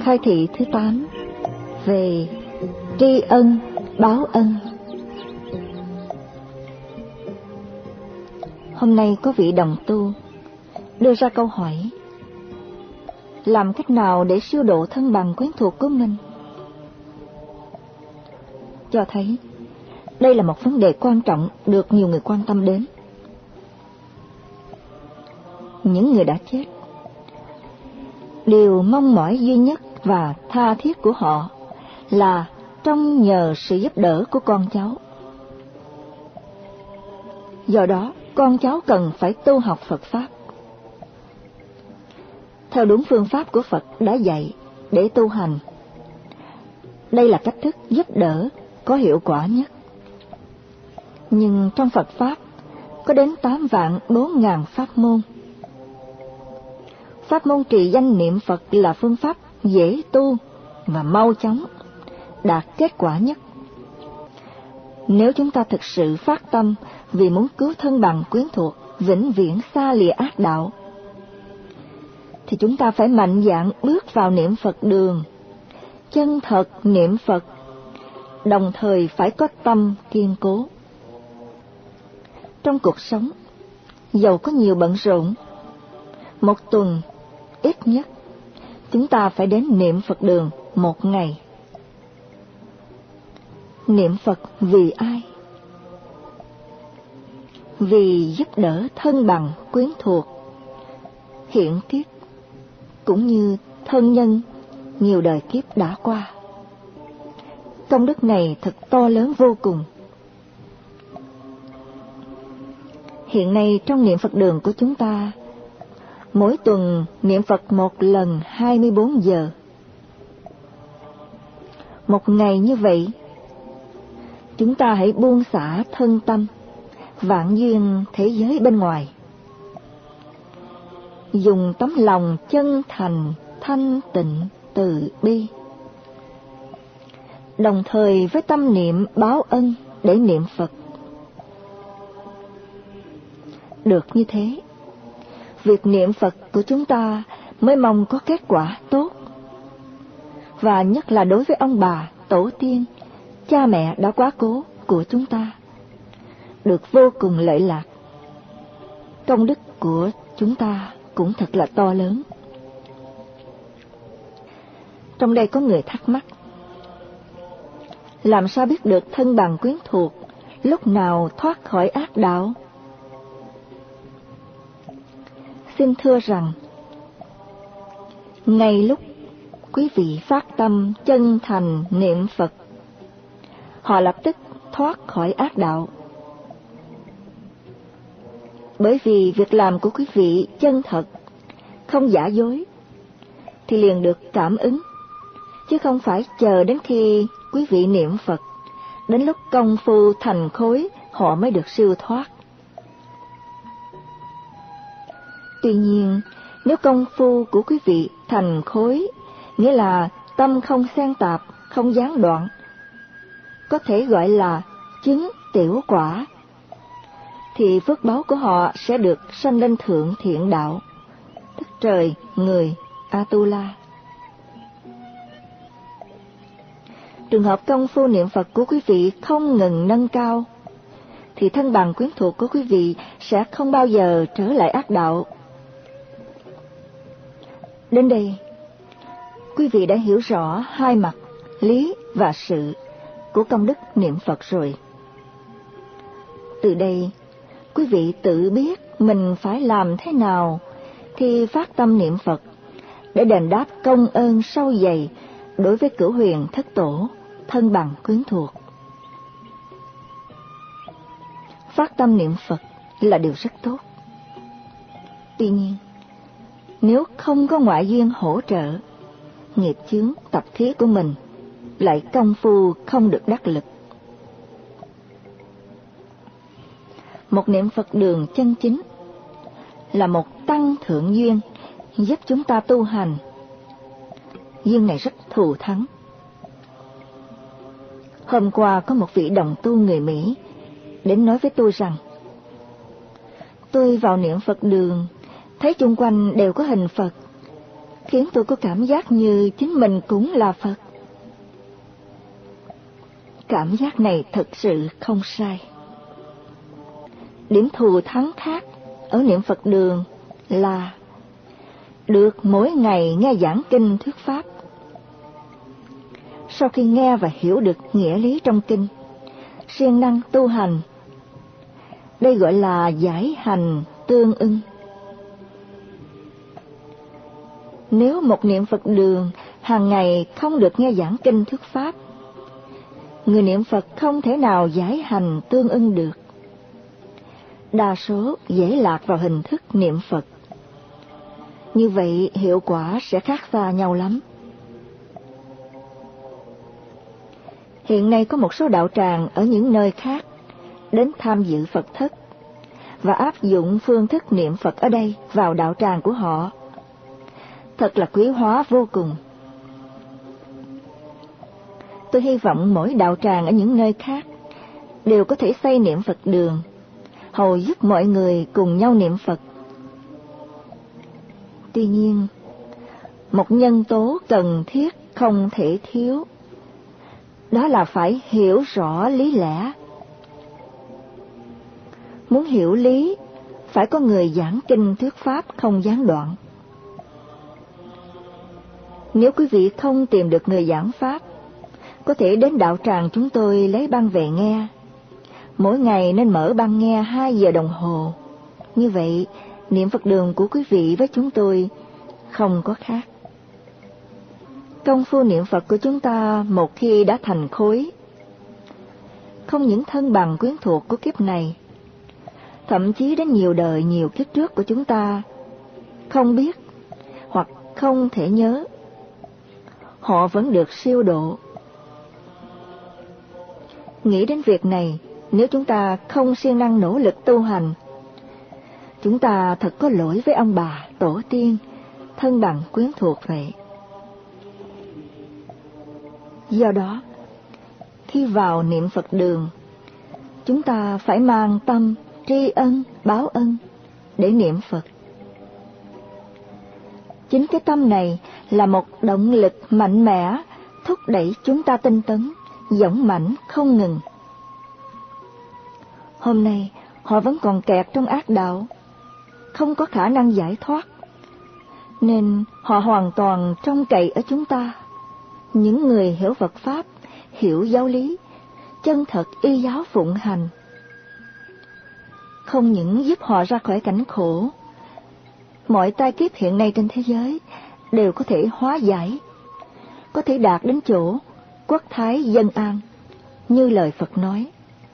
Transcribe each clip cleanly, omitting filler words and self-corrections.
Khai thị thứ 8 về tri ân báo ân. Hôm nay có vị đồng tu đưa ra câu hỏi: làm cách nào để siêu độ thân bằng quyến thuộc của mình? Cho thấy đây là một vấn đề quan trọng được nhiều người quan tâm đến. Những người đã chết, điều mong mỏi duy nhất và tha thiết của họ là trông nhờ sự giúp đỡ của con cháu. Do đó, con cháu cần phải tu học Phật Pháp theo đúng phương pháp của Phật đã dạy để tu hành. Đây là cách thức giúp đỡ có hiệu quả nhất. Nhưng trong Phật Pháp có đến 8.400.000 pháp môn. Pháp môn trì danh niệm Phật là phương pháp dễ tu và mau chóng đạt kết quả nhất. Nếu chúng ta thực sự phát tâm vì muốn cứu thân bằng quyến thuộc vĩnh viễn xa lìa ác đạo, thì chúng ta phải mạnh dạn bước vào niệm Phật đường, chân thật niệm Phật, đồng thời phải có tâm kiên cố. Trong cuộc sống, dầu có nhiều bận rộn, một tuần ít nhất chúng ta phải đến niệm Phật đường một ngày. Niệm Phật vì ai? Vì giúp đỡ thân bằng quyến thuộc hiện kiếp cũng như thân nhân nhiều đời kiếp đã qua. Công đức này thật to lớn vô cùng. Hiện nay trong niệm Phật đường của chúng ta, mỗi tuần niệm Phật một lần 24 giờ. Một ngày như vậy, chúng ta hãy buông xả thân tâm, vạn duyên thế giới bên ngoài. Dùng tấm lòng chân thành, thanh tịnh, từ bi, đồng thời với tâm niệm báo ân để niệm Phật. Được như thế, việc niệm Phật của chúng ta mới mong có kết quả tốt. Và nhất là đối với ông bà, tổ tiên, cha mẹ đã quá cố của chúng ta, được vô cùng lợi lạc. Công đức của chúng ta cũng thật là to lớn. Trong đây có người thắc mắc: làm sao biết được thân bằng quyến thuộc lúc nào thoát khỏi ác đạo? Xin thưa rằng, ngay lúc quý vị phát tâm chân thành niệm Phật, họ lập tức thoát khỏi ác đạo. Bởi vì việc làm của quý vị chân thật, không giả dối, thì liền được cảm ứng, chứ không phải chờ đến khi quý vị niệm Phật, đến lúc công phu thành khối họ mới được siêu thoát. Tuy nhiên, nếu công phu của quý vị thành khối, nghĩa là tâm không xen tạp, không gián đoạn, có thể gọi là chứng tiểu quả, thì phước báu của họ sẽ được sanh lên thượng thiện đạo, tức trời, người, Atula. Trường hợp công phu niệm Phật của quý vị không ngừng nâng cao, thì thân bằng quyến thuộc của quý vị sẽ không bao giờ trở lại ác đạo. Đến đây, quý vị đã hiểu rõ hai mặt, lý và sự của công đức niệm Phật rồi. Từ đây, quý vị tự biết mình phải làm thế nào khi phát tâm niệm Phật để đền đáp công ơn sâu dày đối với cửu huyền thất tổ, thân bằng quyến thuộc. Phát tâm niệm Phật là điều rất tốt. Tuy nhiên, nếu không có ngoại duyên hỗ trợ, nghiệp chướng tập khí của mình lại công phu không được đắc lực. Một niệm Phật đường chân chính là một tăng thượng duyên giúp chúng ta tu hành. Duyên này rất thù thắng. Hôm qua có một vị đồng tu người Mỹ đến nói với tôi rằng: tôi vào niệm Phật đường, thấy chung quanh đều có hình Phật, khiến tôi có cảm giác như chính mình cũng là Phật. Cảm giác này thật sự không sai. Điểm thù thắng khác ở niệm Phật đường là được mỗi ngày nghe giảng kinh thuyết pháp. Sau khi nghe và hiểu được nghĩa lý trong kinh, siêng năng tu hành. Đây gọi là giải hành tương ưng. Nếu một niệm Phật đường hàng ngày không được nghe giảng kinh thuyết pháp, người niệm Phật không thể nào giải hành tương ưng được. Đa số dễ lạc vào hình thức niệm Phật. Như vậy hiệu quả sẽ khác xa nhau lắm. Hiện nay có một số đạo tràng ở những nơi khác đến tham dự Phật thất và áp dụng phương thức niệm Phật ở đây vào đạo tràng của họ. Thật là quý hóa vô cùng. Tôi hy vọng mỗi đạo tràng ở những nơi khác đều có thể xây niệm Phật đường, hầu giúp mọi người cùng nhau niệm Phật. Tuy nhiên, một nhân tố cần thiết không thể thiếu, đó là phải hiểu rõ lý lẽ. Muốn hiểu lý, phải có người giảng kinh thuyết pháp không gián đoạn. Nếu quý vị không tìm được người giảng pháp, có thể đến đạo tràng chúng tôi lấy băng về nghe. Mỗi ngày nên mở băng nghe 2 giờ đồng hồ. Như vậy, niệm Phật đường của quý vị với chúng tôi không có khác. Công phu niệm Phật của chúng ta một khi đã thành khối, không những thân bằng quyến thuộc của kiếp này, thậm chí đến nhiều đời nhiều kiếp trước của chúng ta không biết hoặc không thể nhớ, họ vẫn được siêu độ. Nghĩ đến việc này, nếu chúng ta không siêng năng nỗ lực tu hành, chúng ta thật có lỗi với ông bà, tổ tiên, thân bằng quyến thuộc vậy. Do đó, khi vào niệm Phật đường, chúng ta phải mang tâm tri ân, báo ân để niệm Phật. Chính cái tâm này là một động lực mạnh mẽ thúc đẩy chúng ta tinh tấn, dũng mãnh không ngừng. Hôm nay, họ vẫn còn kẹt trong ác đạo, không có khả năng giải thoát, nên họ hoàn toàn trông cậy ở chúng ta, những người hiểu Phật Pháp, hiểu giáo lý, chân thật y giáo phụng hành. Không những giúp họ ra khỏi cảnh khổ, mọi tai kiếp hiện nay trên thế giới đều có thể hóa giải, có thể đạt đến chỗ quốc thái dân an, như lời Phật nói.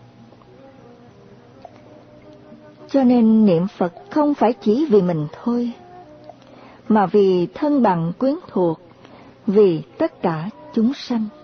Cho nên niệm Phật không phải chỉ vì mình thôi, mà vì thân bằng quyến thuộc, vì tất cả chúng sanh.